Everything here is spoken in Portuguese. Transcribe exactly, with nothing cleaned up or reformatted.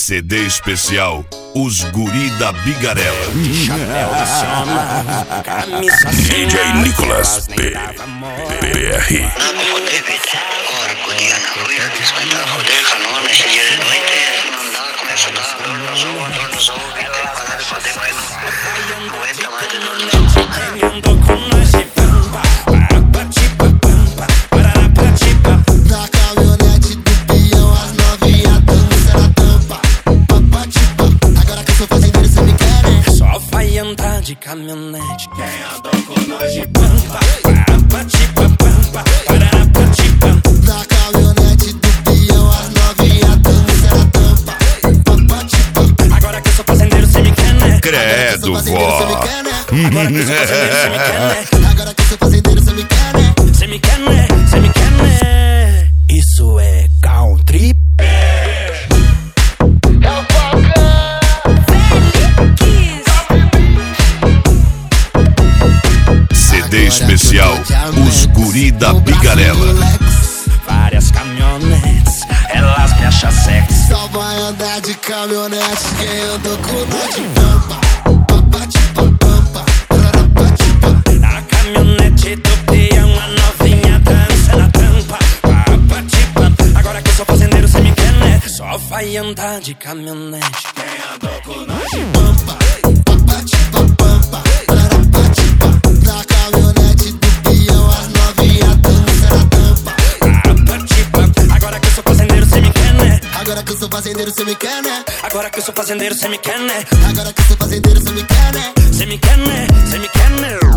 C D especial Os Guri da Bigarela. Chapéu de sola, camisa D J Nicolas P. B R. Vamos foder, Peter. Ora, podia na rua, escutar foder, canona, esse dia de noite. Não dá, começa a dar dor nos olhos, dor nos olhos, Peter. Parar de foder, mas não aguenta mais de dor nos olhos. Na caminhonete do peão, as novinhas dançam na tampa. Agora que eu sou fazendeiro, cê me quer, né? Só vai andar de caminhonete quem andou com nós de pampa. Na caminhonete do peão, as novinhas dançam na tampa. Agora que eu sou fazendeiro, cê me quer, né? Credo, vó. Agora que eu sou fazendeiro, cê me quer, né? Agora que eu sou fazendeiro, cê me quer, né? Cê me quer, né? Cê me quer, né? Isso é country. C D especial Os Guri da Bigarela. Várias caminhonetes, elas me acham sexy. Só vai andar de caminhonete quem andou com nós de pampa. Na caminhonete do peão, a novinha dança na tampa. Agora que eu sou fazendeiro, cê me quer, né? Só vai andar de caminhonete quem andou com nós de Pampa, pampa, na caminhonete do peão, as novinhas dançam na tampa. Agora que eu sou fazendeiro, cê me quer, né? Agora que eu sou fazendeiro, cê me quer, né? Agora que eu sou fazendeiro, cê me quer, né? Agora que eu sou fazendeiro, cê me quer, né? Cê me quer, né? Cê me quer, né?